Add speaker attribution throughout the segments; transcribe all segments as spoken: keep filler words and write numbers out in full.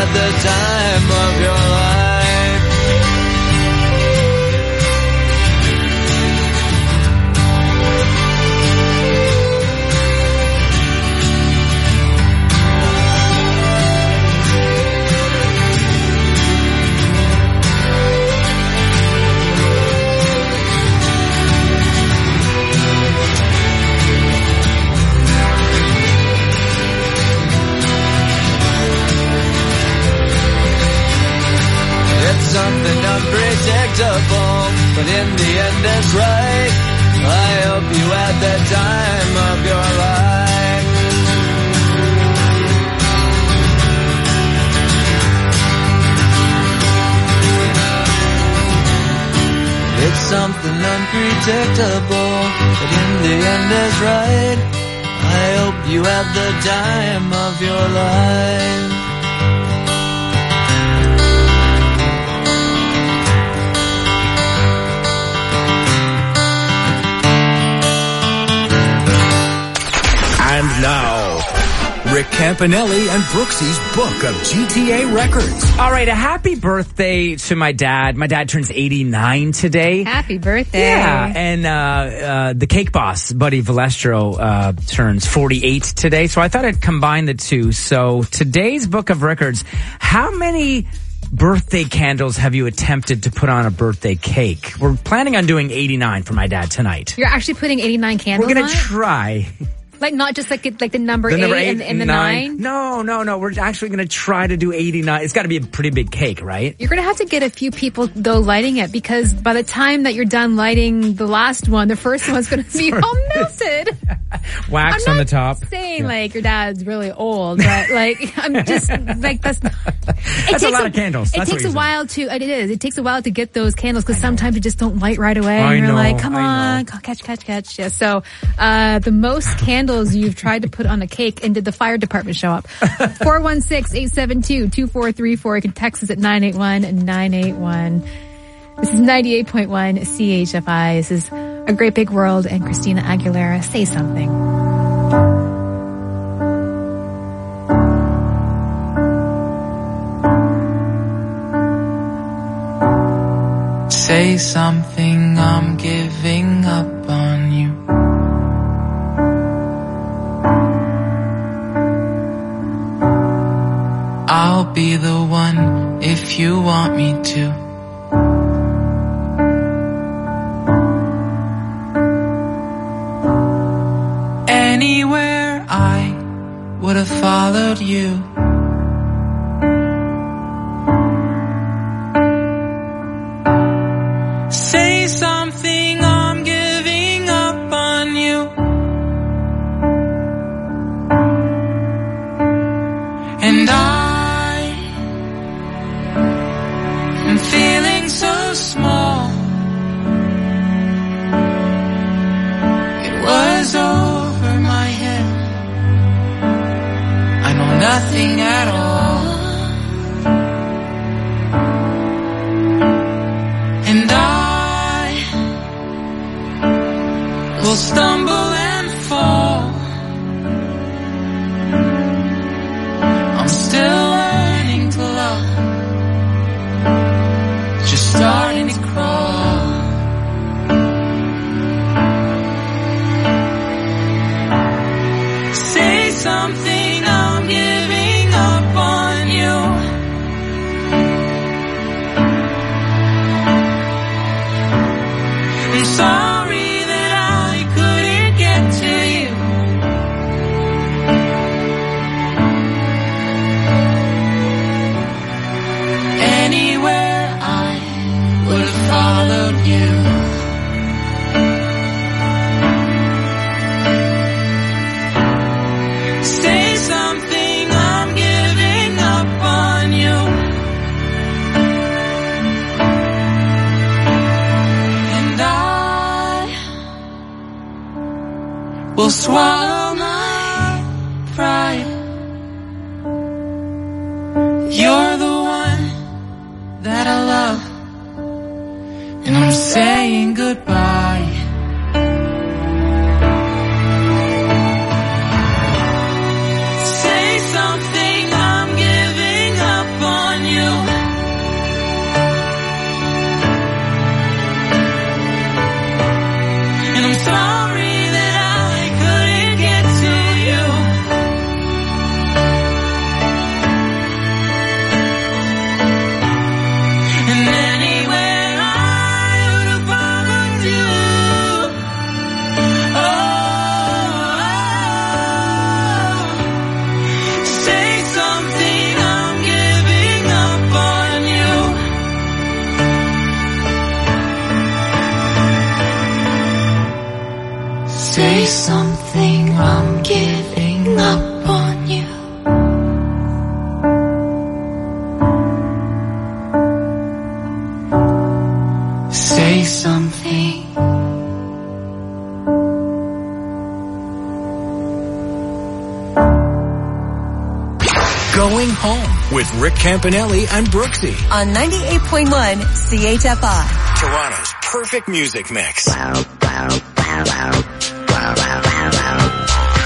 Speaker 1: had the time of your life. Something unpredictable, but in the end it's right. I hope you had the time of your life. It's something unpredictable, but in the end it's right. I hope you had the time of your life.
Speaker 2: And now, Rick Campanelli and Brooksy's Book of G T A Records.
Speaker 3: All right, a happy birthday to my dad. My dad turns eighty-nine today.
Speaker 4: Happy birthday.
Speaker 3: Yeah, and uh, uh, the cake boss, Buddy Valestro, uh, turns forty-eight today. So I thought I'd combine the two. So today's Book of Records, how many birthday candles have you attempted to put on a birthday cake? We're planning on doing eighty-nine for my dad tonight.
Speaker 4: You're actually putting eighty-nine candles
Speaker 3: We're going
Speaker 4: on
Speaker 3: to try.
Speaker 4: Like, not just like like the number,
Speaker 3: The number
Speaker 4: eight,
Speaker 3: eight
Speaker 4: and, and the
Speaker 3: nine.
Speaker 4: nine?
Speaker 3: No, no, no. We're actually going to try to do eighty-nine. It's got to be a pretty big cake, right?
Speaker 4: You're going to have to get a few people, though, lighting it, because by the time that you're done lighting the last one, the first one's going to be all melted.
Speaker 3: Wax
Speaker 4: I'm
Speaker 3: on
Speaker 4: not
Speaker 3: the top.
Speaker 4: saying,
Speaker 3: Yeah.
Speaker 4: like, your dad's really old, but, like, I'm just, like, that's... It
Speaker 3: That's a lot of candles.
Speaker 4: It
Speaker 3: That's what
Speaker 4: takes a
Speaker 3: you're
Speaker 4: while to, it is, it takes a while to get those candles, because sometimes you just don't light right away,
Speaker 3: I
Speaker 4: and you're
Speaker 3: know,
Speaker 4: like, come
Speaker 3: I
Speaker 4: on, catch, catch, catch. Yeah, so, uh, the most candles you've tried to put on a cake, and did the fire department show up? four one six, eight seven two, two four three four. You can text us at nine eight one nine eight one. This is ninety-eight point one C H F I. This is A Great Big World and Christina Aguilera. Say something.
Speaker 1: Say something, I'm giving up on you. I'll be the one if you want me to. Anywhere I would have followed you. Say something, I'm giving up on you. And I am feeling so small. It was over my head. I know nothing at all. And I will stumble and fall. I'm still learning to love, just starting to crawl. Say something, I'm giving up on you. I'm sorry that I couldn't get to you. Anywhere I would have followed you. Say something, I'm giving up on you. And I will swallow my pride. You're the one that I love, and I'm saying goodbye. Say something, I'm giving up
Speaker 2: home with Rick Campanelli and Brooksy.
Speaker 5: On ninety-eight point one C H F I.
Speaker 2: Toronto's perfect music mix.
Speaker 6: Wow, wow, wow, wow, wow, wow, wow, wow.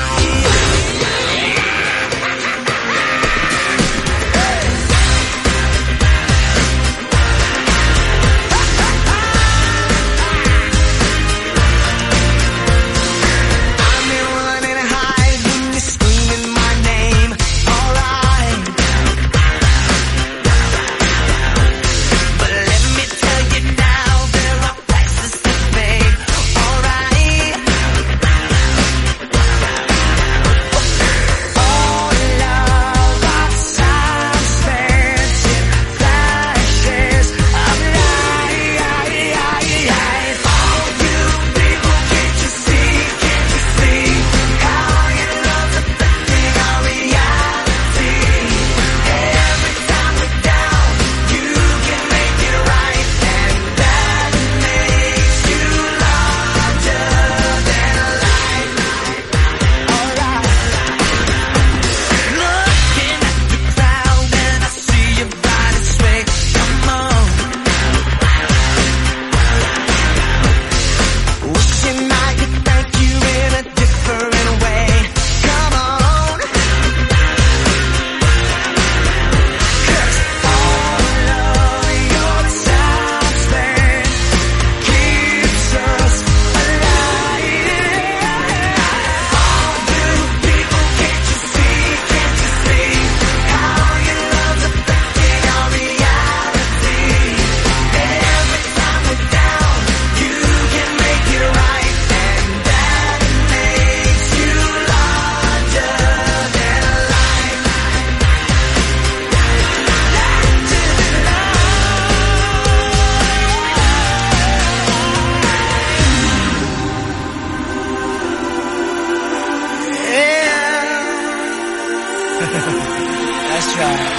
Speaker 1: Let's try.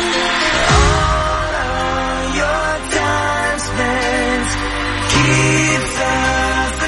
Speaker 1: All of your time spent keeps us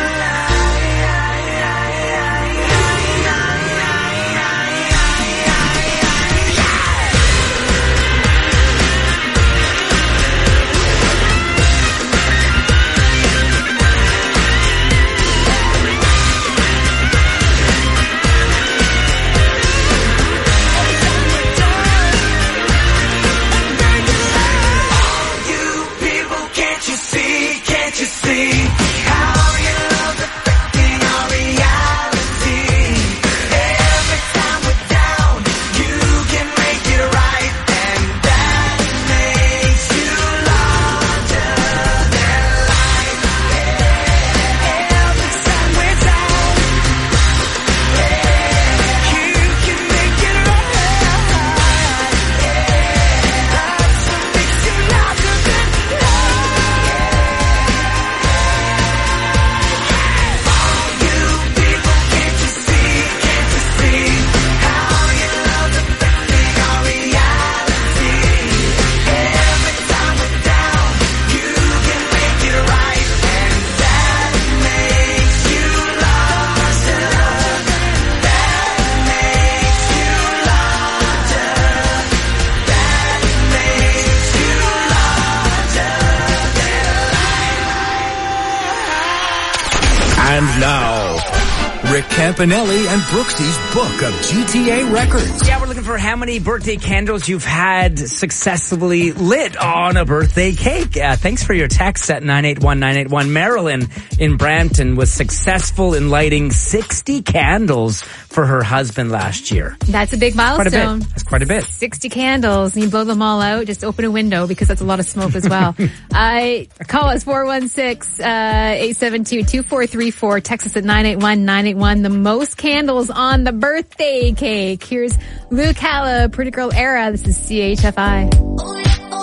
Speaker 2: And now, Rick Campanelli and Brooksy's Book of G T A Records.
Speaker 3: Yeah, we're looking for how many birthday candles you've had successfully lit on a birthday cake. Uh, thanks for your text at nine eight one nine eight one. Marilyn in Brampton was successful in lighting sixty candles for her husband last year.
Speaker 4: That's a big
Speaker 3: Quite a
Speaker 4: milestone.
Speaker 3: bit. That's quite a bit.
Speaker 4: sixty candles, and you blow them all out, just open a window because that's a lot of smoke as well. uh, call us four one six, eight seven two, two four three four. Text us at nine eight one nine eight one. The most candles on the birthday cake. Here's Luke Halla, Pretty Girl Era. This is C H F I.
Speaker 7: Oh yeah, oh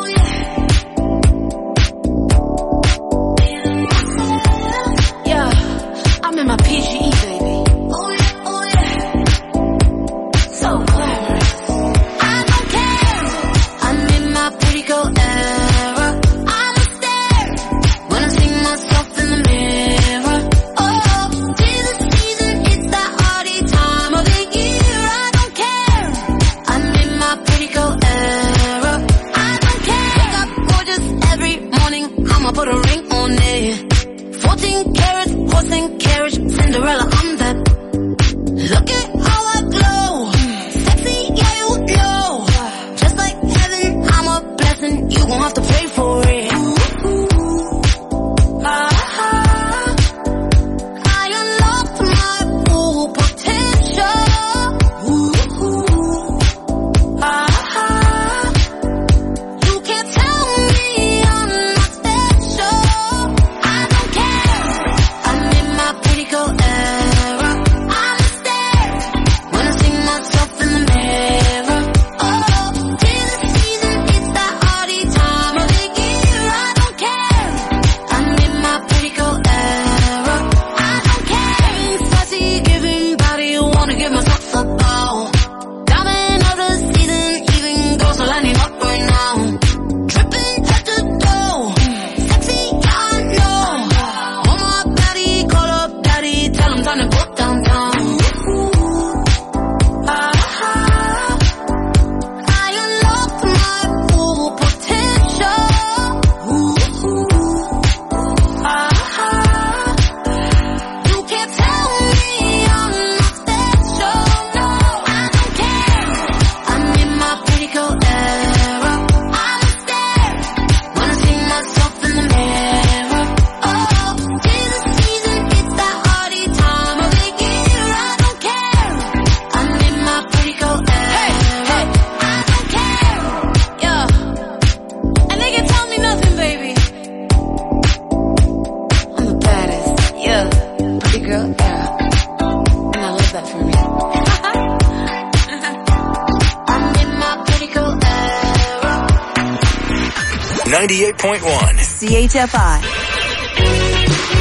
Speaker 7: yeah. Yeah, I'm in my P G E, baby. Oh yeah, oh yeah. So glamorous. I don't care. I'm in my pretty girl era. I don't stare when I see myself in the mirror. Oh, tis the season, it's that hardy time of the year. I don't care. I'm in my pretty girl era.
Speaker 2: ninety-eight point one.
Speaker 5: C H F I.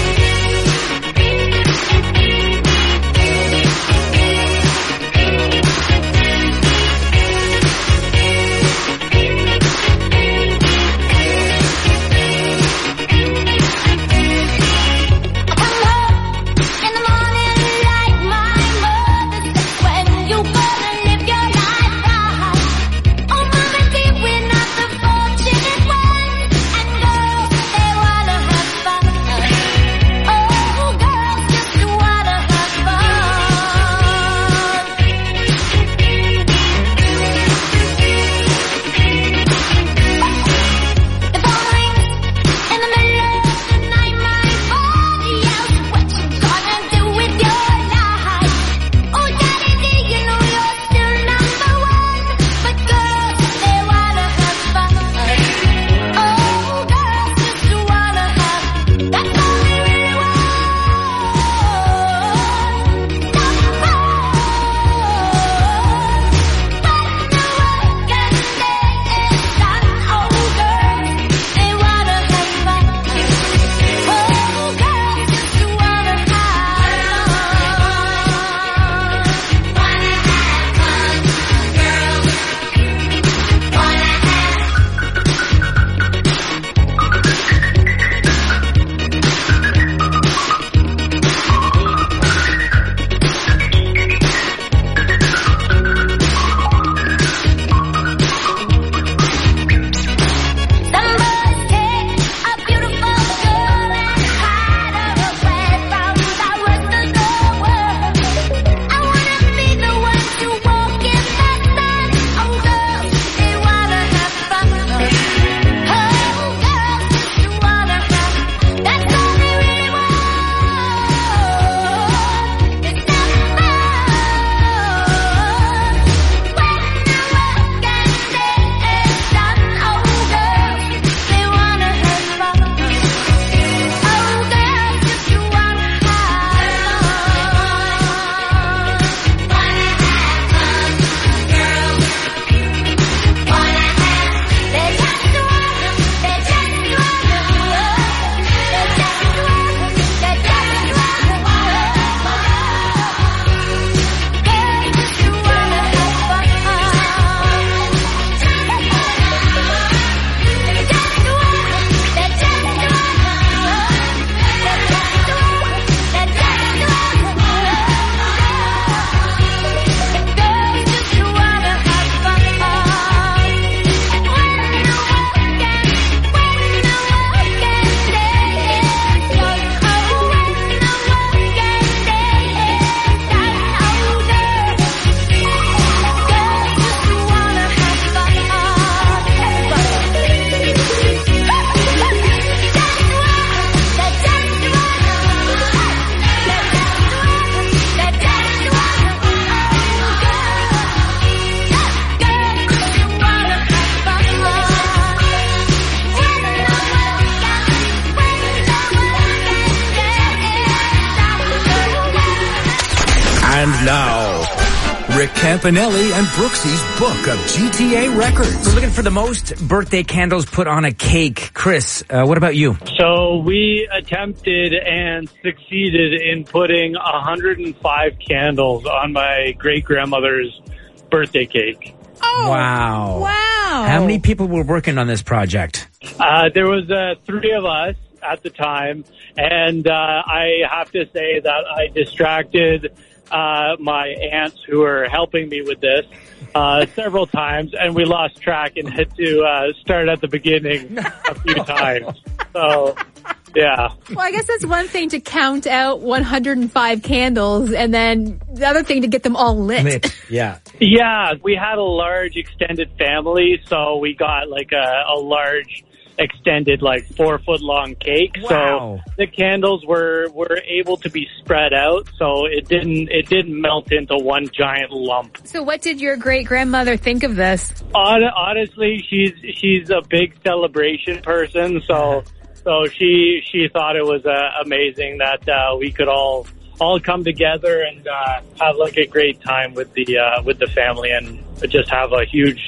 Speaker 2: And now, Rick Campanelli and Brooksy's Book of G T A Records.
Speaker 3: We're looking for the most birthday candles put on a cake. Chris, uh, what about you?
Speaker 8: So we attempted and succeeded in putting one hundred five candles on my great-grandmother's birthday cake.
Speaker 4: Oh,
Speaker 3: Wow.
Speaker 4: Wow.
Speaker 3: How many people were working on this project?
Speaker 8: Uh, there was uh, three of us at the time, and uh, I have to say that I distracted uh, my aunts who were helping me with this uh, several times, and we lost track and had to uh, start at the beginning a few times. So, yeah.
Speaker 4: Well, I guess that's one thing to count out one hundred five candles, and then the other thing to get them all lit.
Speaker 3: Yeah.
Speaker 8: Yeah, we had a large extended family, so we got like a, a large extended like four foot long cake.
Speaker 3: Wow.
Speaker 8: So the candles were were able to be spread out, so it didn't it didn't melt into one giant lump.
Speaker 4: So what did your great grandmother think of this?
Speaker 8: Hon- Honestly, she's she's a big celebration person, so so she she thought it was uh, amazing that uh, we could all all come together and uh, have like a great time with the uh, with the family and just have a huge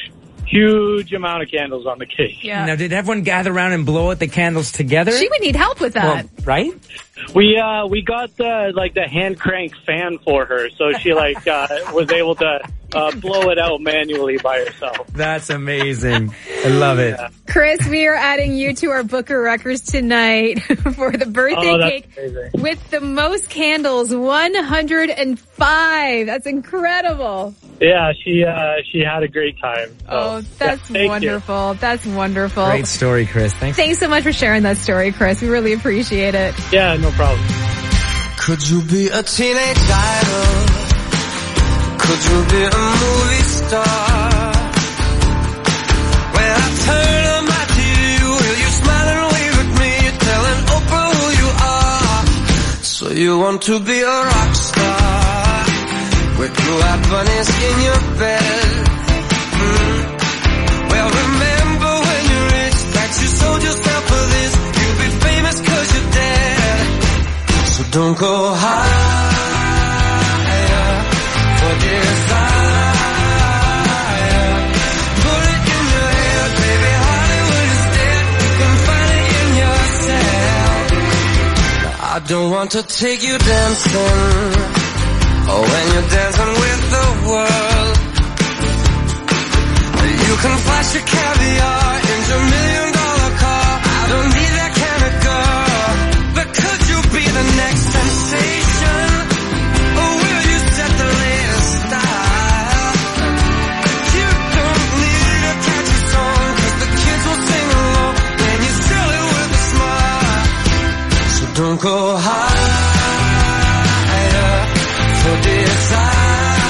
Speaker 8: huge amount of candles on the cake.
Speaker 4: Yeah.
Speaker 3: Now, did everyone gather around and blow out the candles together?
Speaker 4: She would need help with that.
Speaker 3: Well, right?
Speaker 8: We uh we got the like the hand crank fan for her, so she like uh, was able to uh, blow it out manually by herself.
Speaker 3: That's amazing. I love it.
Speaker 8: Yeah.
Speaker 4: Chris, we are adding you to our book of records tonight for the birthday
Speaker 8: Oh, that's
Speaker 4: cake
Speaker 8: amazing.
Speaker 4: with the most candles, one hundred five. That's incredible.
Speaker 8: Yeah, she uh she had a great time. So,
Speaker 4: Oh, that's
Speaker 8: yeah, thank
Speaker 4: wonderful. That's wonderful.
Speaker 3: Great story, Chris. Thanks.
Speaker 4: Thanks so much for sharing that story, Chris. We really appreciate it.
Speaker 8: You. Yeah, no problem.
Speaker 1: Could you be a teenage idol? Could you be a movie star? When I turn on my T V, will you smile and wave at me, telling Oprah who you are? So you want to be a rock star with blue-eyed bunnies in your bed? Mm. Well, remember when you reached that you sold yourself for this. You'll be famous cause you're dead. So don't go higher for desire. Put it in your head, baby, Hollywood is dead. You can find it in yourself. Now, I don't want to take you dancing, or when you're dancing with the world. You can flash your caviar into a million dollar car. I don't need that kind of girl. But could you be the next sensation? Or will you set the latest style? You don't need a catchy song, cause the kids will sing along when you sell it with a smile. So don't go higher for desire.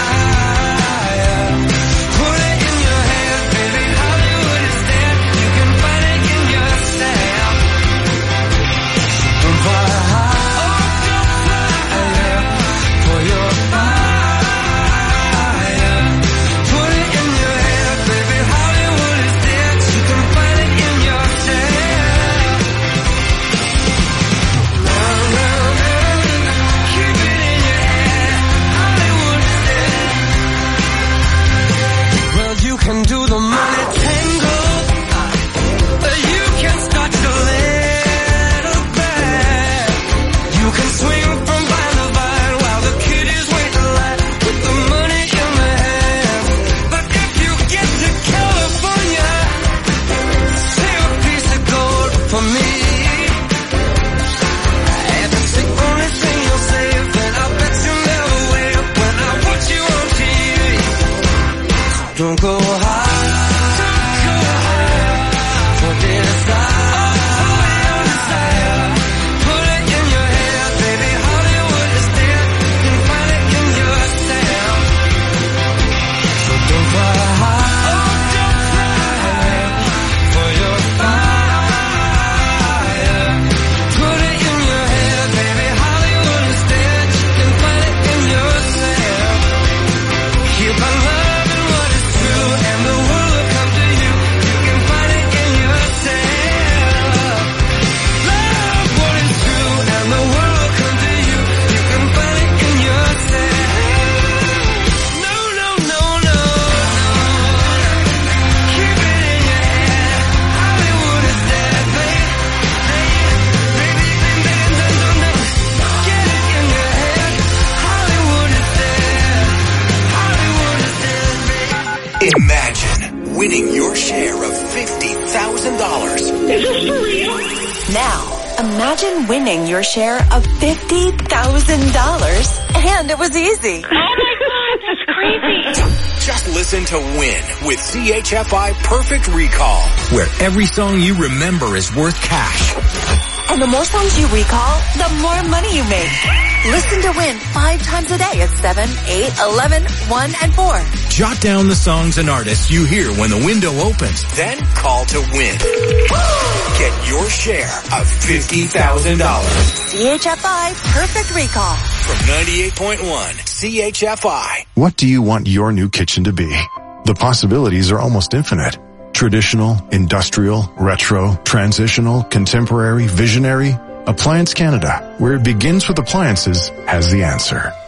Speaker 1: Can do the money tango. You can start your little band. You can swing from vine to vine while the kiddies wait in line with the money in their hands. But if you get to California, save a piece of gold for me. If it's the only thing you'll save, then I bet you'll never wait when I watch you on T V. Don't go high.
Speaker 2: Imagine winning your share of fifty thousand dollars.
Speaker 7: Is this for real?
Speaker 5: Now, imagine winning your share of fifty thousand dollars, and it was easy.
Speaker 7: Oh my God, that's crazy.
Speaker 2: Just listen to Win with C H F I Perfect Recall, where every song you remember is worth cash.
Speaker 5: And the more songs you recall, the more money you make. Listen to Win five times a day at seven, eight, eleven, one, and four.
Speaker 2: Jot down the songs and artists you hear when the window opens. Then call to Win. Get your share of fifty thousand dollars.
Speaker 5: C H F I Perfect Recall.
Speaker 2: From ninety-eight point one C H F I.
Speaker 9: What do you want your new kitchen to be? The possibilities are almost infinite. Traditional, industrial, retro, transitional, contemporary, visionary. Appliance Canada, where it begins with appliances, has the answer.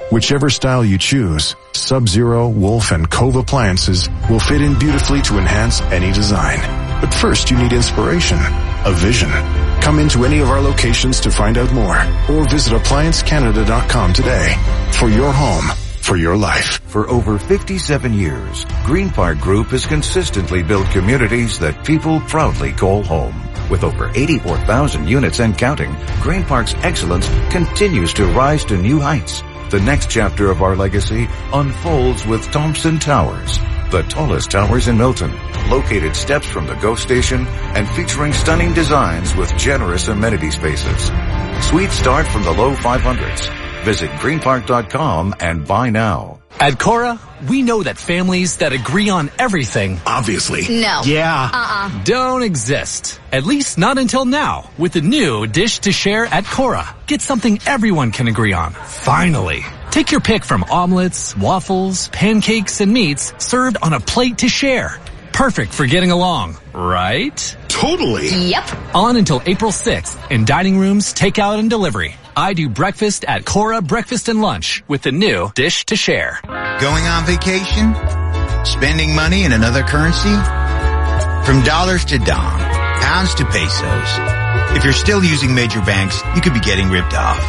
Speaker 9: Whichever style you choose, Sub-Zero, Wolf, and Cove appliances will fit in beautifully to enhance any design. But first you need inspiration, a vision. Come into any of our locations to find out more, or visit appliance canada dot com today. For your home, for your life.
Speaker 10: For over fifty-seven years, Green Park Group has consistently built communities that people proudly call home. With over eighty-four thousand units and counting, Green Park's excellence continues to rise to new heights. The next chapter of our legacy unfolds with Thompson Towers, the tallest towers in Milton, located steps from the GO station and featuring stunning designs with generous amenity spaces. Suites start from the low five hundreds. Visit green park dot com and buy now.
Speaker 11: At Cora, we know that families that agree on everything,
Speaker 2: obviously,
Speaker 7: No.
Speaker 11: yeah,
Speaker 7: Uh-uh.
Speaker 11: don't exist. At least not until now, with the new Dish to Share at Cora. Get something everyone can agree on. Finally. Take your pick from omelets, waffles, pancakes, and meats served on a plate to share. Perfect for getting along, right?
Speaker 2: Totally.
Speaker 7: Yep.
Speaker 11: On until April sixth in dining rooms, takeout, and delivery. I do breakfast at Cora Breakfast and Lunch with the new Dish to Share.
Speaker 12: Going on vacation? Spending money in another currency? From dollars to dong, pounds to pesos. If you're still using major banks, you could be getting ripped off.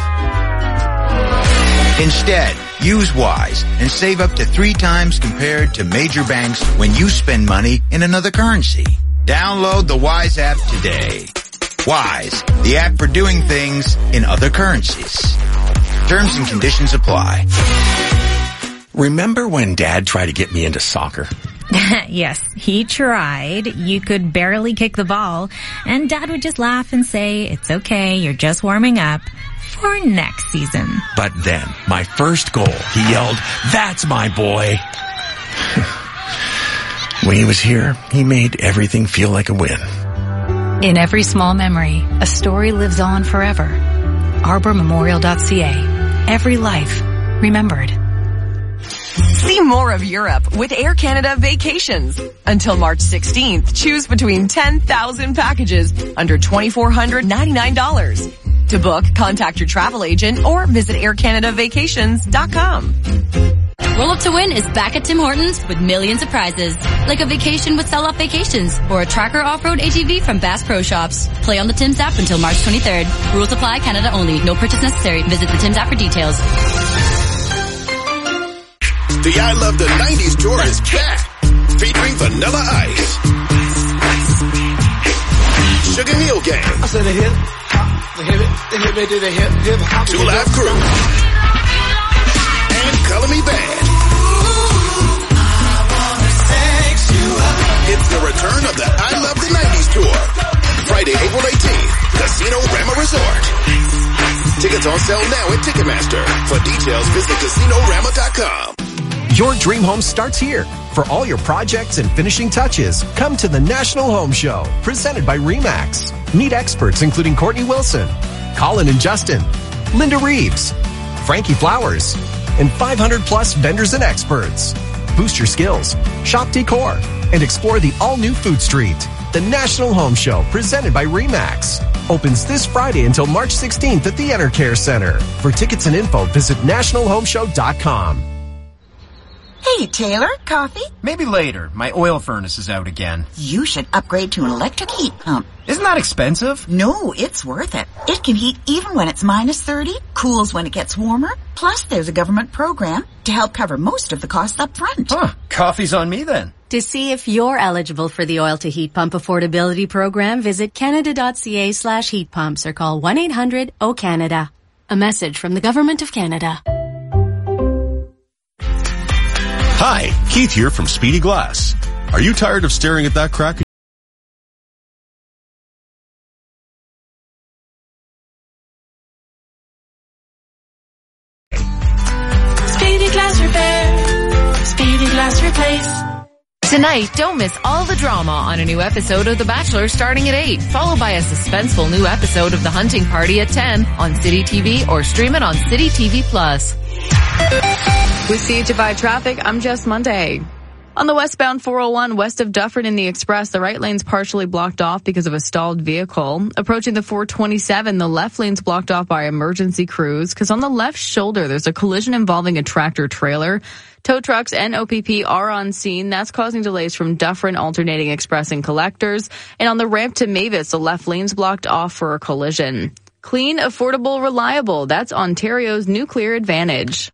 Speaker 12: Instead, use Wise and save up to three times compared to major banks when you spend money in another currency. Download the Wise app today. Wise, the app for doing things in other currencies. Terms and conditions apply.
Speaker 2: Remember when Dad tried to get me into soccer?
Speaker 13: Yes, he tried. You could barely kick the ball, and Dad would just laugh and say, "It's okay, you're just warming up for next season."
Speaker 2: But then, my first goal, he yelled, "That's my boy!" When he was here, he made everything feel like a win.
Speaker 14: In every small memory, a story lives on forever. arbor memorial dot c a. Every life remembered.
Speaker 15: See more of Europe with Air Canada Vacations. Until March sixteenth, choose between ten thousand packages under two thousand four hundred ninety-nine dollars. To book, contact your travel agent or visit air canada vacations dot com.
Speaker 16: Roll Up to Win is back at Tim Hortons with millions of prizes, like a vacation with Sell Off Vacations or a Tracker Off-Road A T V from Bass Pro Shops. Play on the Tim's app until March twenty-third. Rules apply, Canada only. No purchase necessary. Visit the Tim's app for details.
Speaker 17: The I Love the nineties tour is back, featuring Vanilla Ice, Sugar Hill Gang, I said the hip, the hip, the hip, the hip, hip, hop, Two Live Crew, and Color Me Bad. It's the return of the I Love the nineties tour, Friday, April eighteenth, Casino Rama Resort. Tickets on sale now at Ticketmaster. For details, visit casino rama dot com.
Speaker 18: Your dream home starts here. For all your projects and finishing touches, come to the National Home Show, presented by RE/MAX. Meet experts including Courtney Wilson, Colin and Justin, Linda Reeves, Frankie Flowers, and five hundred plus vendors and experts. Boost your skills, shop decor, and explore the all-new Food Street. The National Home Show, presented by RE/MAX. Opens this Friday until March sixteenth at the EnterCare Center. For tickets and info, visit national home show dot com.
Speaker 19: Hey, Taylor, coffee?
Speaker 20: Maybe later. My oil furnace is out again.
Speaker 19: You should upgrade to an electric heat pump.
Speaker 20: Isn't that expensive?
Speaker 19: No, it's worth it. It can heat even when it's minus thirty, cools when it gets warmer. Plus, there's a government program to help cover most of the costs up front.
Speaker 20: Huh, coffee's on me then.
Speaker 14: To see if you're eligible for the Oil to Heat Pump Affordability Program, visit canada dot c a slash heat pumps or call one eight hundred O Canada. A message from the Government of Canada.
Speaker 21: Hi, Keith here from Speedy Glass. Are you tired of staring at that crack?
Speaker 15: Speedy Glass Repair. Speedy Glass Replace. Tonight, don't miss all the drama on a new episode of The Bachelor starting at eight, followed by a suspenseful new episode of The Hunting Party at ten on City T V or stream it on City T V Plus. With C H F I Traffic, I'm Jess Monday.
Speaker 6: On the westbound four oh one west of Dufferin in the Express, the right lane's partially blocked off because of a stalled vehicle. Approaching the four twenty-seven, the left lane's blocked off by emergency crews because on the left shoulder there's a collision involving a tractor trailer. Tow trucks and O P P are on scene. That's causing delays from Dufferin alternating Express and Collectors. And on the ramp to Mavis, the left lane's blocked off for a collision. Clean, affordable, reliable. That's Ontario's nuclear advantage.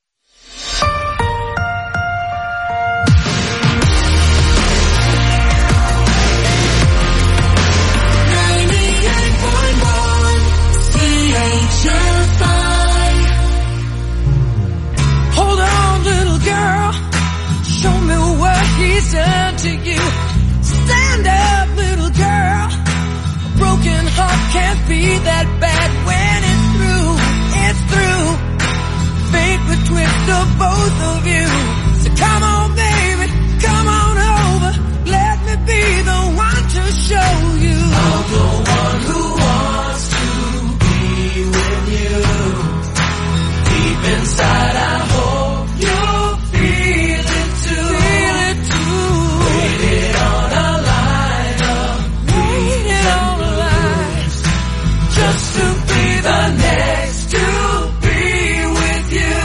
Speaker 1: Hold on, little girl. Show me what he's done to you. Stand up, little girl. A broken heart can't be that bad when it's through. It's through. Fate betwixt the both of you. So come on, baby. Come on over. Let me be the one to show you. I'm the one who wants to be with you. Deep inside, I hope you'll feel it too. Feel it too. Waited on a line up. Waited on a line. Just to be the next to be with you.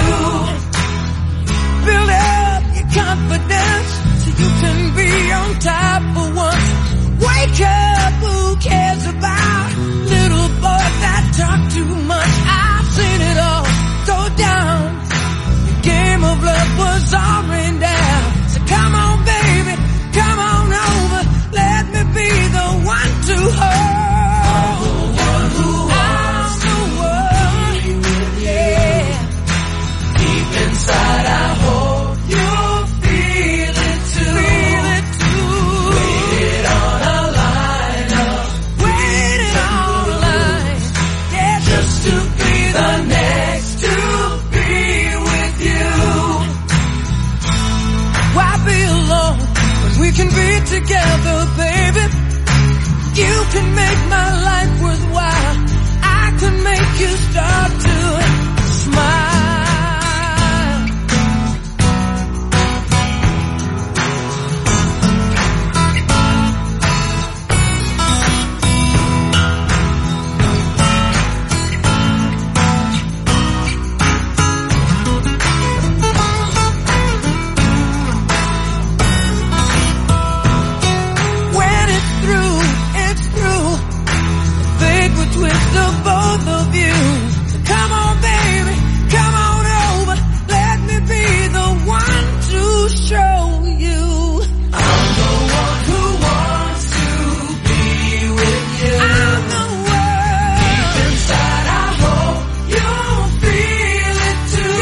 Speaker 1: Build up your confidence so you can be on top for once. Wake up, who cares about little boys that talk too much? I've seen it all go down. The game of love was all rained down. So come on, baby, come on over. Let me be the one to hold. I'm the one who wants to be with you. Yeah. Deep inside, I hope you'll feel it too. Feel it too. Waited on a line up. Waited on a line. Yeah, just to be the next to be with you. Why be alone when we can be together, baby? You can make my life worthwhile. I can make you start to smile. When it's through, it's through. Fate betwixt the both of you. So come on, baby, come on over. Let me be the one to show you. I'm the one who wants to be with you. I'm the one. Deep inside, I hope you'll feel it too.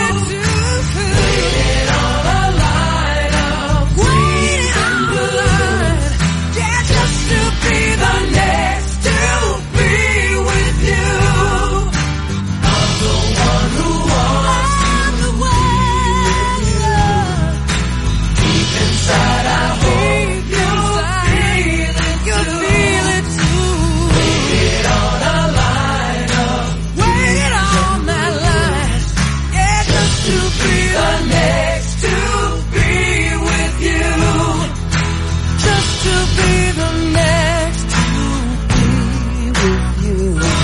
Speaker 1: Waited on a line up. Waiting on the line. Yeah, just to be the next to be with you. I'm the one who wants to be with you. Deep inside, I hope you'll feel it too. Waited on a line up. Waited on that line. Yeah, just to be the next to be with you. Just to be the next to be with you.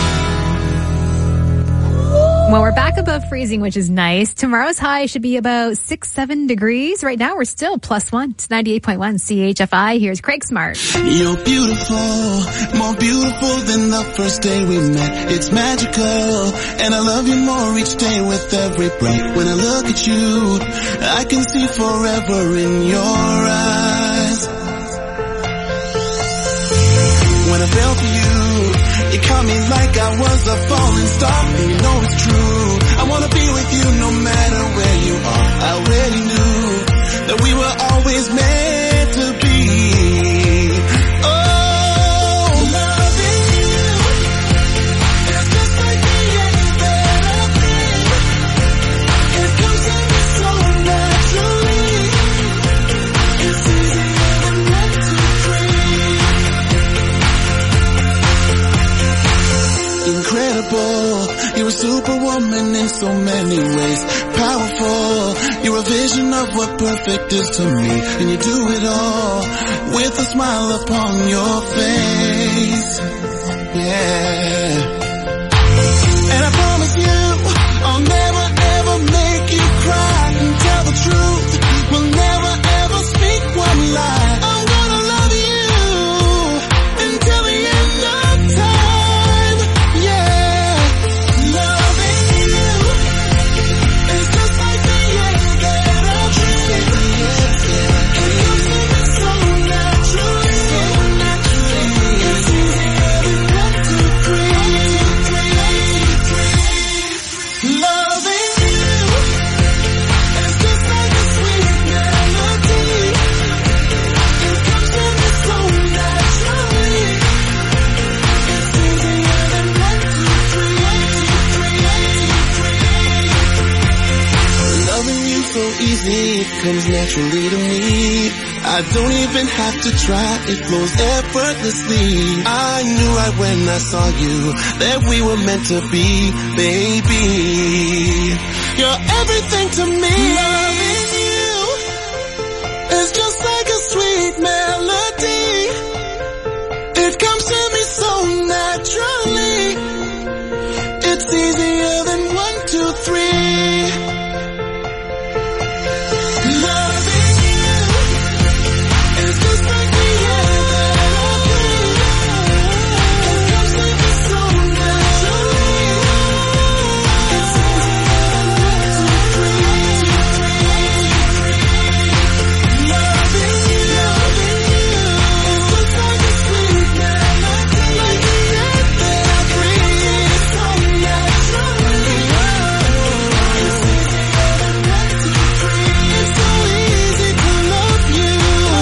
Speaker 4: Well, we're back above freezing, which is nice. Tomorrow's high should be about six, seven degrees. Right now, we're still plus one. It's ninety-eight point one C H F I. Here's Craig Smart.
Speaker 22: You're beautiful, more beautiful than the first day we met. It's magical, and I love you more each day with every breath. When I look at you, I can see forever in your eyes. When I fell for you, you caught me like I was a falling star, and you know it's true. I wanna be with you no matter where you are. I already knew that we were always meant to be. Oh, loving you is just like the air that I breathe. It comes to me so naturally. It's easier than meant to dream. Incredible. You're a superwoman in so many ways. Powerful, you're a vision of what perfect is to me. And you do it all with a smile upon your face. Yeah. And I promise you, I'll never ever make you cry. And tell the truth, we'll never ever speak one lie. I'm gonna love you until the end of time. Yeah, loving you is just like the air that I breathe. It comes to me so naturally, so naturally. It's easier than one, two, three. Loving you is just like a sweet melody. It comes to me so naturally. It's easier than one, two, three. Loving you so easy, it comes naturally to me. I don't even have to try, it flows effortlessly. I knew right when I saw you that we were meant to be, baby. You're everything to me. Loving you is just like a sweet melody. It comes to me so naturally. It's easier than one, two, three. Loving you is just like the air that I breathe. It comes to me so naturally. It's easier than one, two, three. Loving you is just like a sweet melody. Like the air that I breathe. So naturally. It's easier than one, two, three. It's so easy to love you.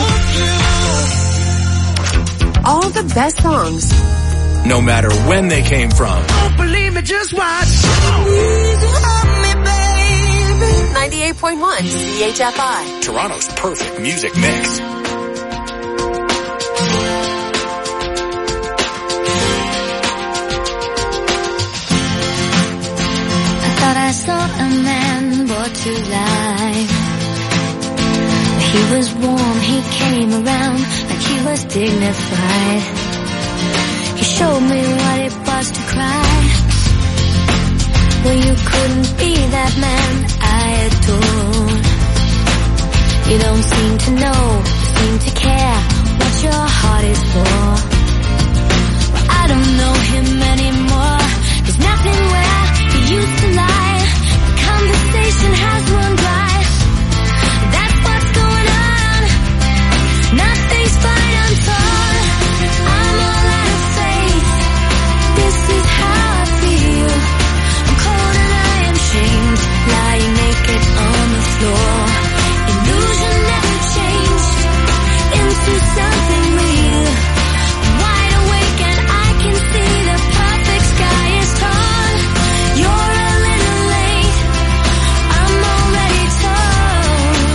Speaker 3: All the best songs.
Speaker 2: No matter when they came from.
Speaker 1: Don't believe me, just watch.
Speaker 3: ninety-eight point one C H F I.
Speaker 2: Toronto's perfect music mix.
Speaker 7: I thought I saw a man brought to life. He was warm, he came around like he was dignified. He showed me what it was to cry. Well, you couldn't be that man I adored. You don't seem to know, seem to care what your heart is for. Well, I don't know him anymore. There's nothing where he used to lie. The conversation has run dry. That's what's going on. Nothing's fine, I'm torn. I'm all out of faith. This is how I feel. I'm cold and I am shamed, lying naked on the floor. Illusion never changed into something real. I'm wide awake and I can see the perfect sky is torn. You're a little late, I'm already torn.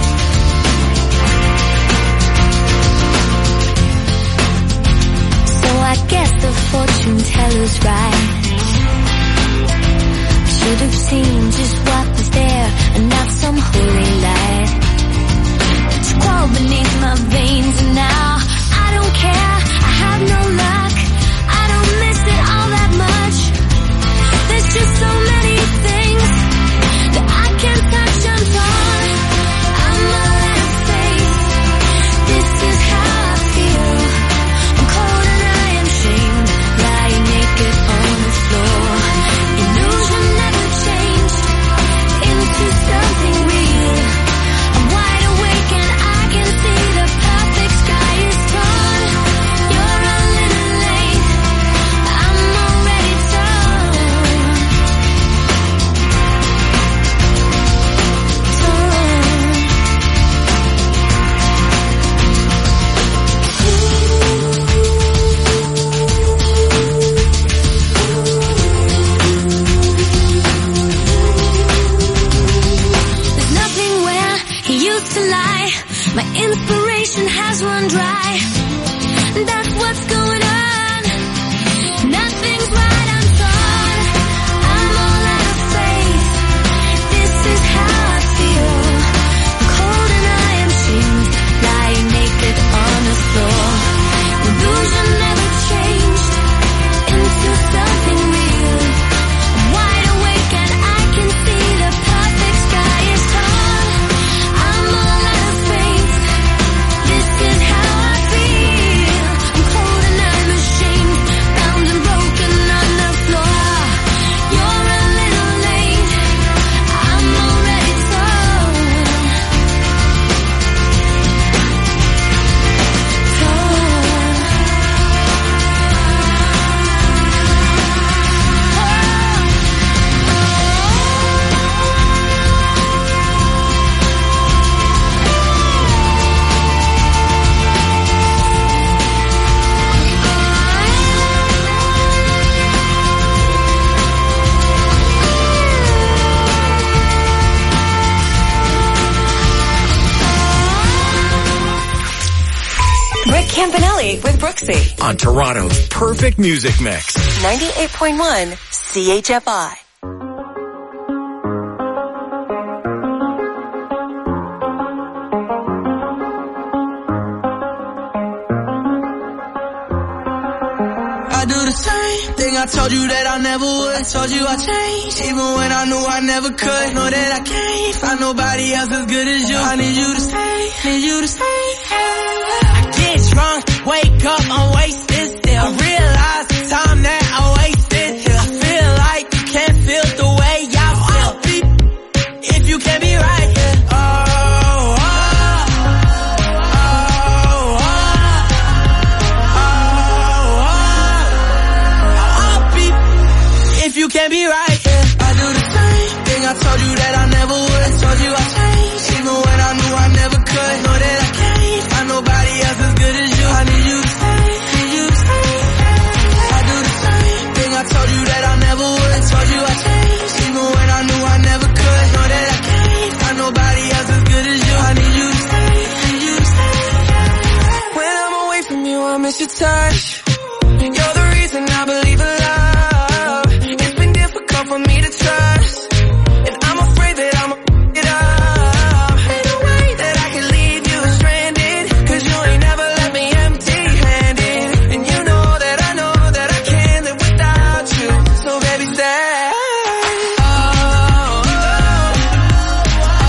Speaker 7: So I guess the fortune teller's right. I should have seen just what was there and not some holy light. It's crawled beneath my veins and now I don't care. I have no luck. I don't miss it all that much. There's just so many things that I can't touch. I'm torn. I'm all out of faith. This is how I feel. I'm cold and I am shamed, lying naked on the floor. Illusion never changed into something real. I'm wide awake and I can see the perfect sky is torn. You're a little late, I'm already torn. There's nothing where he used to lie. My inspiration has run dry. That's what's going on. Nothing's right, I'm torn.
Speaker 3: Brooksy.
Speaker 2: On Toronto's perfect music mix.
Speaker 3: ninety-eight point one C H F I.
Speaker 1: I do the same thing I told you that I never would. I told you I changed, even when I knew I never could. Know that I can't find nobody else as good as you. I need you to stay, need you to stay. I get drunk, wake up, I'm wasted still. I realize the time that I wasted here. I feel like you can't feel the way I feel. If you can't be right here. Oh, oh, oh, oh, oh, oh. I'll be if you can't be right here. I do the same thing I told you that I never would. I told you I changed, even when I knew I never could. Know that I can't find nobody else as good as you. I need you to stay, need you to stay. I do the same thing I told you that I never would. I told you I changed, even when I knew I never could. Know that I can't find nobody else as good as you. I need you to stay, need you to stay. When I'm away from you, I miss your touch. You're the reason I believe in love. It's been difficult for me to trust, and I'm afraid that I'm a it up. Ain't no way that I can leave you stranded, cause you ain't never left me empty-handed. And you know that I know that I can't live without you. So baby, stay. Oh, oh, oh,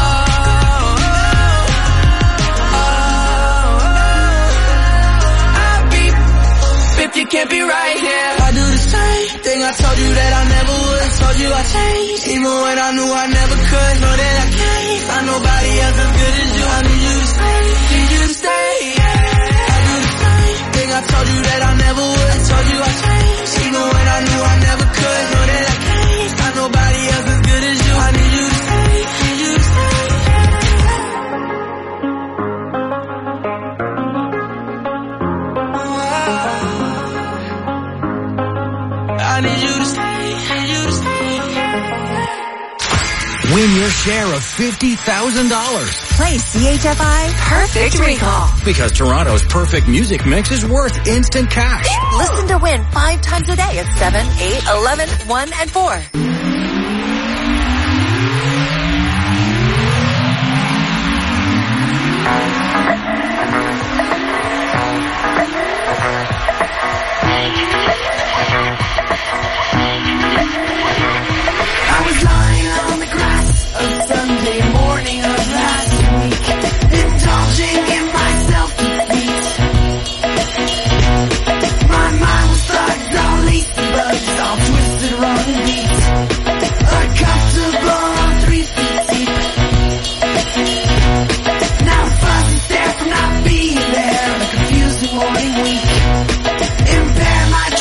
Speaker 1: oh, oh. I'll be if you can't be right here. I do the same thing I told you that I never would. I told you I changed, even when I knew I never could. Know that I can't find nobody else as good as you. I need you to stay, need you to stay. I do the same thing I told you that I never would. I told you I changed, even when I knew I never could. Know that I can't find nobody else as good as you. I need you to stay, need you to stay. I need you to stay, need you to stay.
Speaker 2: Win your share of fifty thousand dollars.
Speaker 3: Play C H F I Perfect Recall.
Speaker 2: Because Toronto's perfect music mix is worth instant cash.
Speaker 3: Listen to win five times a day at seven, eight, eleven, one, and four.
Speaker 1: I was lying on the grass a Sunday morning of last week, indulging in my self-defeat. My mind was thugs, all leaf bugs, all twisted, wrong beat. Uncomfortable on three feet deep. Now I'm fussing there from not being there on a confusing morning week. Impair my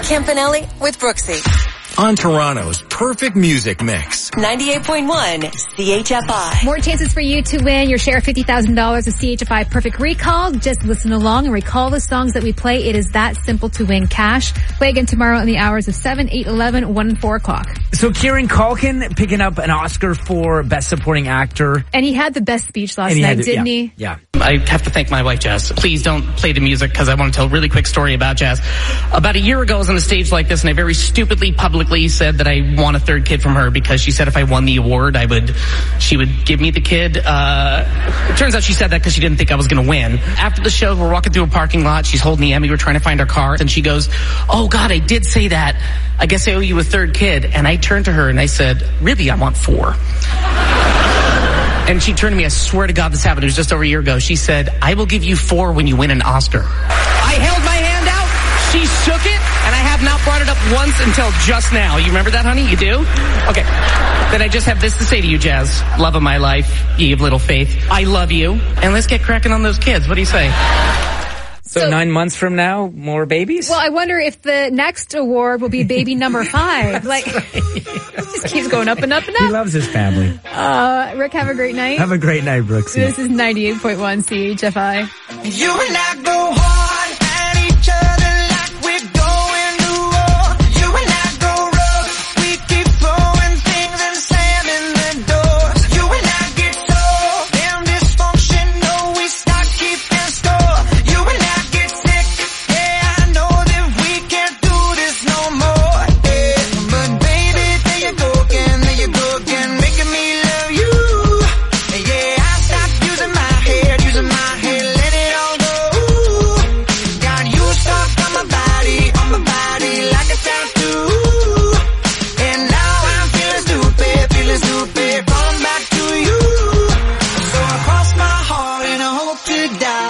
Speaker 3: Campanelli with Brooksy.
Speaker 2: On Toronto's perfect music mix.
Speaker 3: ninety-eight point one C H F I.
Speaker 4: More chances for you to win your share of fifty thousand dollars of C H F I Perfect Recall. Just listen along and recall the songs that we play. It is that simple to win cash. Play again tomorrow in the hours of seven, eight, eleven, one, and four o'clock.
Speaker 5: So Kieran Culkin picking up an Oscar for Best Supporting Actor.
Speaker 4: And he had the best speech last
Speaker 5: And he
Speaker 4: night,
Speaker 5: had the-
Speaker 4: didn't
Speaker 5: yeah,
Speaker 4: he?
Speaker 5: Yeah.
Speaker 8: I have to thank my wife, Jazz. Please don't play the music because I want to tell a really quick story about Jazz. About a year ago, I was on a stage like this, and I very stupidly publicly said that I want a third kid from her because she said if I won the award, I would, she would give me the kid. Uh, it turns out she said that because she didn't think I was going to win. After the show, we're walking through a parking lot. She's holding Emmy. We're trying to find our car, and she goes, "Oh God, I did say that. I guess I owe you a third kid." And I turned to her and I said, "Really, I want four." And she turned to me, I swear to God this happened, it was just over a year ago. She said, "I will give you four when you win an Oscar." I held my hand out, she shook it, and I have not brought it up once until just now. You remember that, honey? You do? Okay. Then I just have this to say to you, Jazz. Love of my life, ye of little faith. I love you, and let's get cracking on those kids. What do you say?
Speaker 5: So,
Speaker 4: So-
Speaker 5: nine months from now, more babies?
Speaker 4: Well, I wonder if the next award will be baby number five. Like, it just keeps going up and up and
Speaker 5: He
Speaker 4: up.
Speaker 5: loves his family.
Speaker 4: Uh, Rick, have a great night.
Speaker 5: Have a great night, Brooksy.
Speaker 4: This is ninety-eight point one C H F I.
Speaker 1: You and I go hard at each other like we're going to war. You and I go rough, we keep throwing things and slamming the doors. You and I get so damn dysfunctional, we start keeping score. You and I get sick, yeah, I know that we can't do this no more. Yeah, but baby, there you go again, there you go again, making me love you. Yeah, I stopped using my head, using my head, let it all go. Got you stuck on my body, on my body like a tattoo. And now I'm feeling stupid, feeling stupid, falling back to you. So I cross my heart and I hope to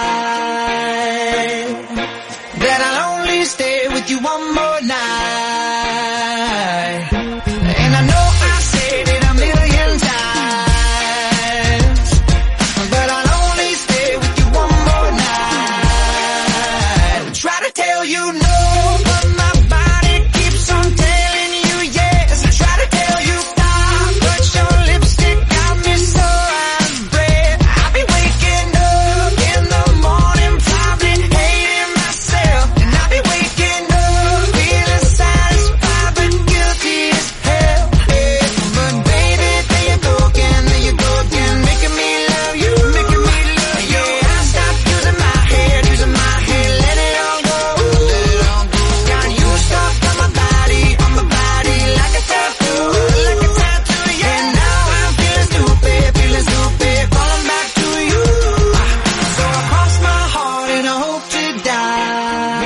Speaker 1: die that I'll only stay with you one more night. And I know I said it a million times, but I'll only stay with you one more night. Try to tell you no, but my body keeps on telling you yes. Try to tell you stop, but your lipstick got me so out of breath. I'll be waking up in the morning, probably hating myself. And I'll be waking up feeling satisfied but guilty as hell. Yeah. But baby, there you go again, there you go again, making me love you, making me love you. Yeah, I stopped using my head, using my head, let it all go, let it all go. Got you stuck on my body, on my body like a tattoo, like a tattoo. Yeah, and now I'm feeling stupid, feeling stupid, falling back to you. So I cross my heart and I hope to die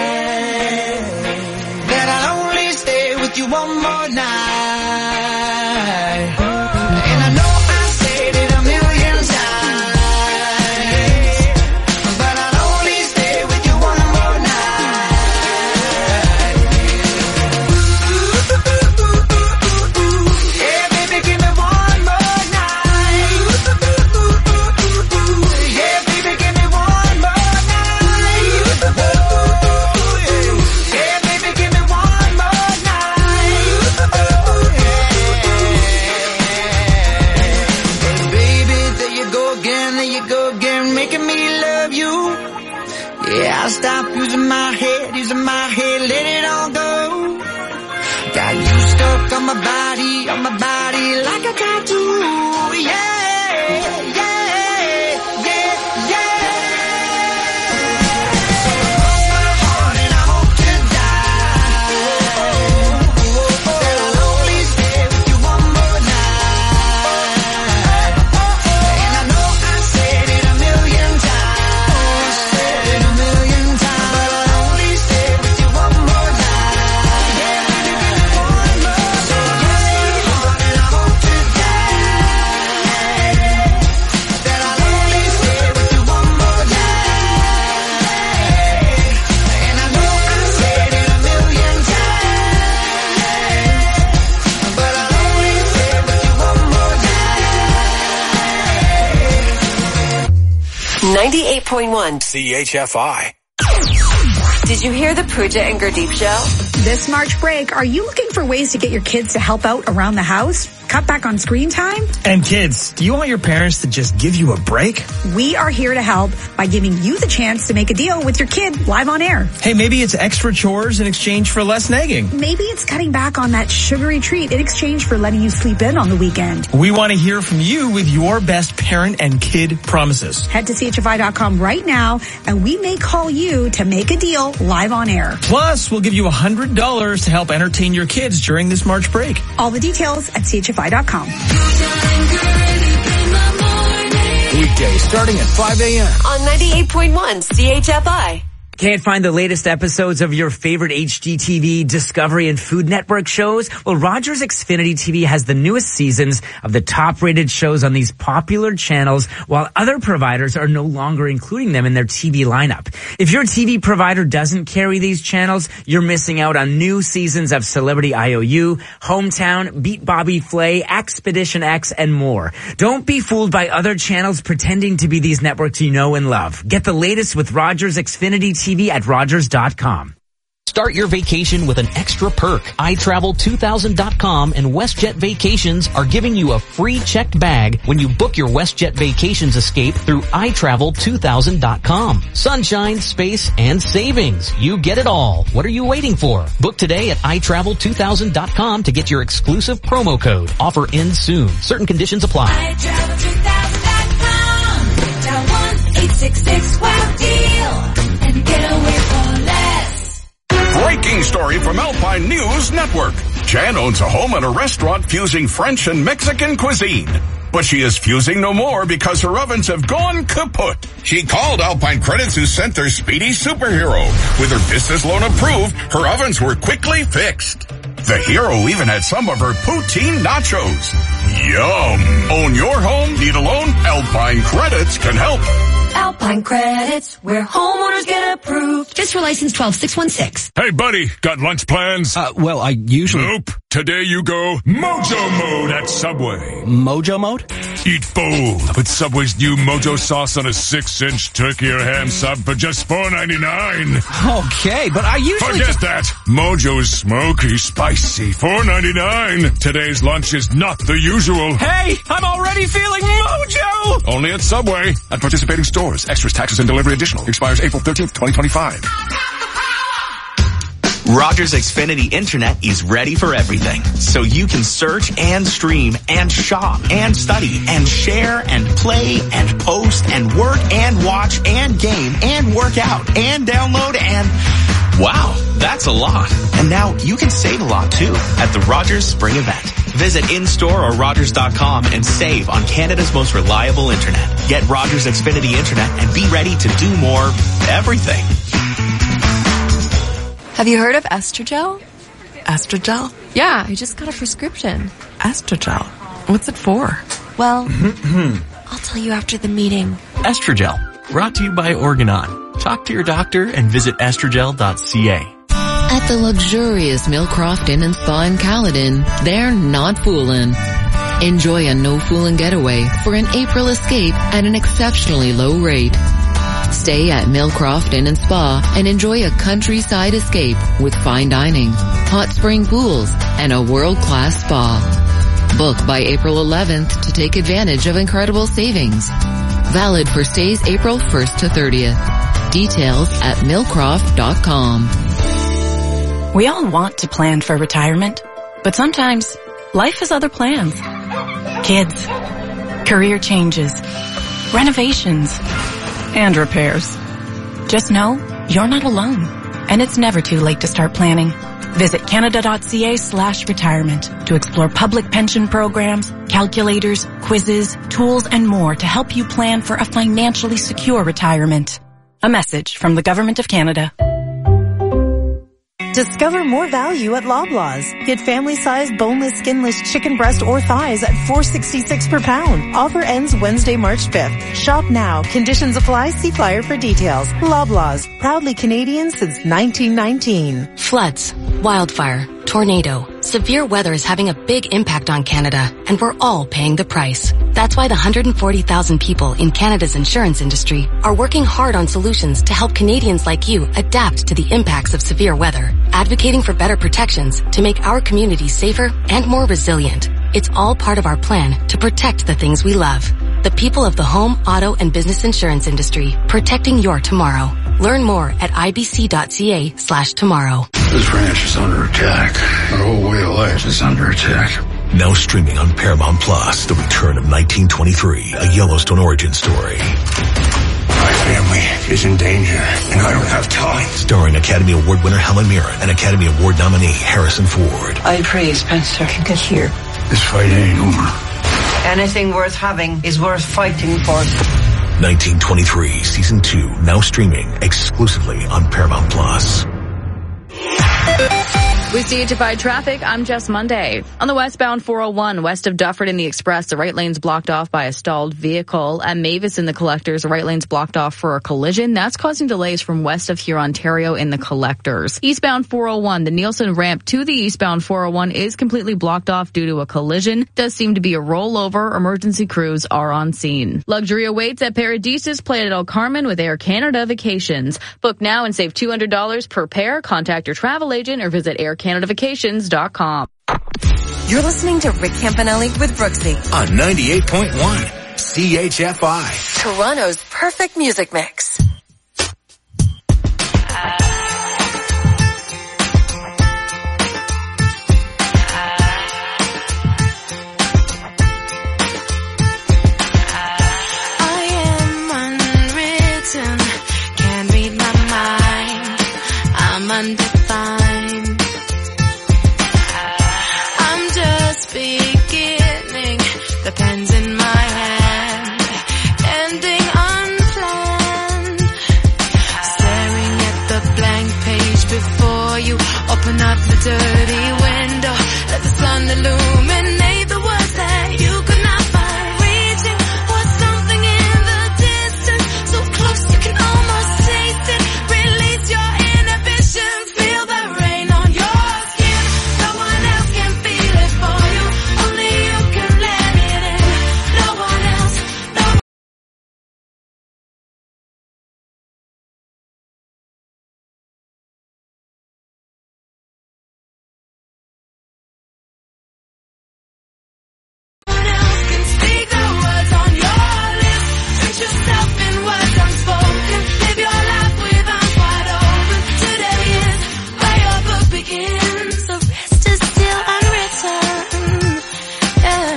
Speaker 1: that I'll only stay with you one more night. And I know I said it a million times, but I'll only stay with you one more night. Yeah, baby, give me one more night. Yeah, baby, give me one more night. Yeah, baby, give me one more night. Baby, there you go again, there you go again, making me love you. Yeah, I'll stop using my head, using my head, let it all go. Got you stuck on my body, on my body like a tattoo. Yeah, yeah, yeah, yeah. Cross my heart and I hope to die that I'll only stay with you one more night. And I know I said it a million times, said it a million times, but I'll only stay with you one more night. Yeah, baby, give me one more night. And I hope to die that I'll only stay with you one more night. And I know I said it a million times, but I'll only stay with you one more night.
Speaker 3: ninety-eight point one
Speaker 2: C H F I.
Speaker 9: Did you hear the Pooja and Gurdeep show?
Speaker 10: This March break, are you looking for ways to get your kids to help out around the house? Cut back on screen time?
Speaker 23: And kids, do you want your parents to just give you a break?
Speaker 10: We are here to help by giving you the chance to make a deal with your kid live on air.
Speaker 23: Hey, maybe it's extra chores in exchange for less nagging.
Speaker 10: Maybe it's cutting back on that sugary treat in exchange for letting you sleep in on the weekend.
Speaker 23: We want to hear from you with your best parent and kid promises.
Speaker 10: Head to C H F I dot com right now, and we may call you to make a deal live on air.
Speaker 23: Plus, we'll give you one hundred dollars to help entertain your kids during this March break.
Speaker 10: All the details at C H F I dot com.
Speaker 2: Weekdays starting at five a.m.
Speaker 9: on ninety-eight point one C H F I.
Speaker 5: Can't find the latest episodes of your favorite H G T V, Discovery, and Food Network shows? Well, Rogers Xfinity T V has the newest seasons of the top-rated shows on these popular channels, while other providers are no longer including them in their T V lineup. If your T V provider doesn't carry these channels, you're missing out on new seasons of Celebrity I O U, Hometown, Beat Bobby Flay, Expedition X, and more. Don't be fooled by other channels pretending to be these networks you know and love. Get the latest with Rogers Xfinity T V at Rogers dot com.
Speaker 24: Start your vacation with an extra perk. i travel two thousand dot com and WestJet Vacations are giving you a free checked bag when you book your WestJet Vacations escape through i travel two thousand dot com. Sunshine, space, and savings. You get it all. What are you waiting for? Book today at i travel two thousand dot com to get your exclusive promo code. Offer ends soon. Certain conditions apply.
Speaker 7: i travel two thousand dot com. Dial one eight six six wow deal. Get away for less.
Speaker 25: Breaking story from Alpine News Network. Jan owns a home and a restaurant fusing French and Mexican cuisine. But she is fusing no more because her ovens have gone kaput. She called Alpine Credits, who sent their speedy superhero. With her business loan approved, her ovens were quickly fixed. The hero even had some of her poutine nachos. Yum! Own your home? Need a loan? Alpine Credits can help.
Speaker 7: Alpine Credits, where homeowners get approved. Just for license twelve six one six.
Speaker 26: Hey, buddy, got lunch plans?
Speaker 11: Uh, well, I usually...
Speaker 26: Nope. Today you go Mojo Mode at Subway.
Speaker 11: Mojo Mode?
Speaker 26: Eat full with Subway's new Mojo sauce on a six-inch turkey or ham sub for just four ninety-nine.
Speaker 11: Okay, but I usually...
Speaker 26: Forget that. Mojo's smoky, spicy, four ninety-nine. Today's lunch is not the usual.
Speaker 11: Hey, I'm already feeling Mojo!
Speaker 26: Only at Subway. At participating stores. Extras, taxes, and delivery additional. Expires April thirteenth, twenty twenty-five.
Speaker 27: Rogers Xfinity Internet is ready for everything. So you can search and stream and shop and study and share and play and post and work and watch and game and work out and download and... Wow, that's a lot. And now you can save a lot too at the Rogers Spring Event. Visit in-store or Rogers dot com and save on Canada's most reliable internet. Get Rogers Xfinity Internet and be ready to do more everything.
Speaker 28: Have you heard of Estrogel?
Speaker 29: Estrogel?
Speaker 28: Yeah, I just got a prescription.
Speaker 29: Estrogel? What's it for?
Speaker 28: Well, I'll tell you after the meeting.
Speaker 30: Estrogel, brought to you by Organon. Talk to your doctor and visit estrogel dot c a.
Speaker 31: At the luxurious Millcroft Inn and Spa in Caledon, they're not fooling. Enjoy a no-fooling getaway for an April escape at an exceptionally low rate. Stay at Millcroft Inn and Spa and enjoy a countryside escape with fine dining, hot spring pools, and a world-class spa. Book by April eleventh to take advantage of incredible savings. Valid for stays April first to thirtieth. Details at millcroft dot com.
Speaker 32: We all want to plan for retirement, but sometimes life has other plans. Kids, career changes, renovations, and repairs. Just know you're not alone, and it's never too late to start planning. Visit canada dot c a slash retirement to explore public pension programs, calculators, quizzes, tools, and more to help you plan for a financially secure retirement. A message from the Government of Canada.
Speaker 33: Discover more value at Loblaws. Get family-sized boneless, skinless chicken breast or thighs at four sixty-six per pound. Offer ends Wednesday, March fifth. Shop now. Conditions apply. See flyer for details. Loblaws. Proudly Canadian since nineteen nineteen.
Speaker 34: Floods, wildfire, tornado,
Speaker 6: Severe weather is having a big impact on Canada, and we're all paying the price. That's why the one hundred forty thousand people in Canada's insurance industry are working hard on solutions to help Canadians like you adapt to the impacts of severe weather, advocating for better protections to make our communities safer and more resilient. It's all part of our plan to protect the things we love. The people of the home, auto, and business insurance industry, protecting your tomorrow. Learn more at ibc.ca slash tomorrow.
Speaker 8: This ranch is under attack. Our whole way of life is under attack.
Speaker 12: Now streaming on Paramount Plus, the return of nineteen twenty-three, a Yellowstone origin story.
Speaker 8: My family is in danger, and I don't have time.
Speaker 12: Starring Academy Award winner Helen Mirren and Academy Award nominee Harrison Ford.
Speaker 13: I pray Spencer can get here.
Speaker 8: This fight ain't over.
Speaker 13: Anything worth having is worth fighting for.
Speaker 12: nineteen twenty-three, Season two, now streaming exclusively on Paramount Plus.
Speaker 14: With C H F I traffic, I'm Jess Monday. On the westbound four oh one, west of Dufferin in the Express, the right lane's blocked off by a stalled vehicle. At Mavis in the Collectors, the right lane's blocked off for a collision. That's causing delays from west of here, Ontario in the Collectors. Eastbound four oh one, the Nielsen ramp to the eastbound four oh one is completely blocked off due to a collision. Does seem to be a rollover. Emergency crews are on scene. Luxury awaits at Paradisus Playa del Carmen with Air Canada Vacations. Book now and save two hundred dollars per pair. Contact your travel agent or visit air canada vacations dot com.
Speaker 3: You're listening to Rick Campanelli with Brooksy
Speaker 2: on ninety-eight point one C H F I.
Speaker 3: Toronto's perfect music mix.
Speaker 7: Undefined. I'm just beginning, the pen's in my hand, ending unplanned. Staring at the blank page before you, open up the dirty window, let the sun illuminate the words that you could not find. Reaching for something in the distance, so close you can almost taste it. Release your feel the rain on your skin. No one else can feel it for you. Only you can let it in. No one else, no one else can speak the words on your lips. Treat yourself in words unspoken. Live your life with arms wide open. Today is where your book begins. The rest is still unwritten. Yeah.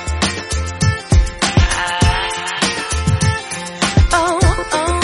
Speaker 7: Oh, oh.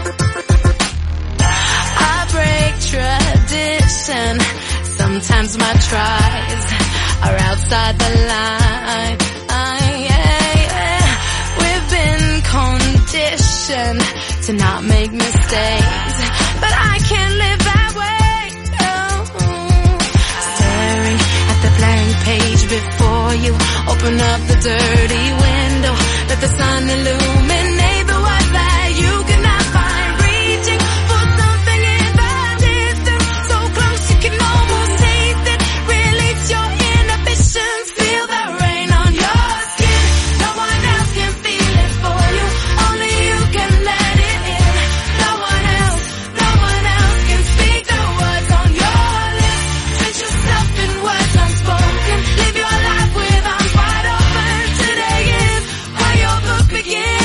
Speaker 7: I break tradition. Sometimes my tries are outside the line. Yeah, yeah. We've been conditioned to not make mistakes, but I can't live that way. Oh. Staring at the blank page before you, open up the dirty window, let the sun illuminate the words that you cannot find. Reaching for something in the distance, so close you can almost taste it. Release your inhibitions, feel the rain on your skin. No one else can feel it for you, only you can let it in. No one else, no one else can speak the words on your lips. Treat yourself in words unspoken. Live your life with arms wide open. Today is where your book begins.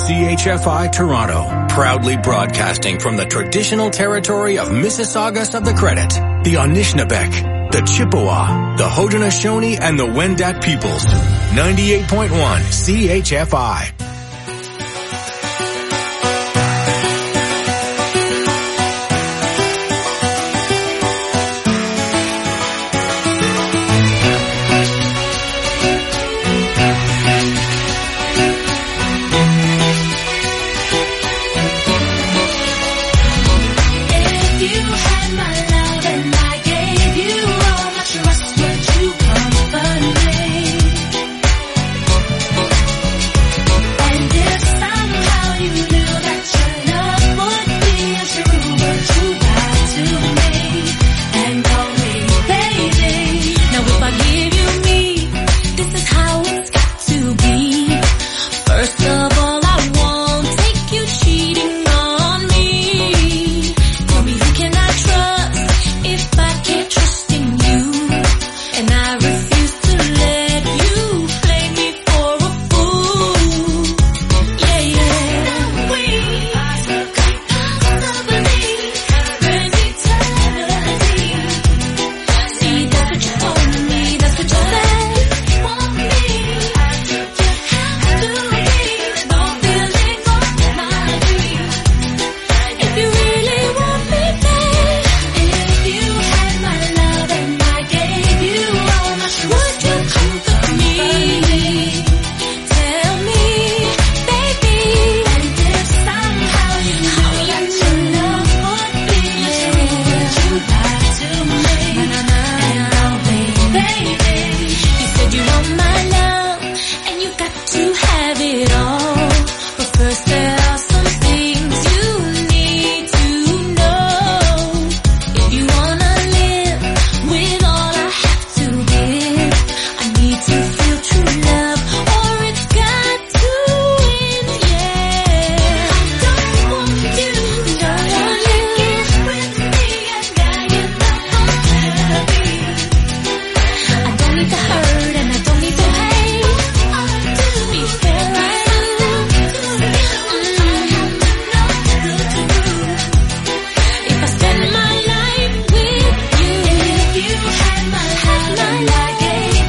Speaker 2: C H F I Toronto, proudly broadcasting from the traditional territory of Mississaugas of the Credit, the Anishinaabe, the Chippewa, the Haudenosaunee, and the Wendat peoples. ninety-eight point one C H F I.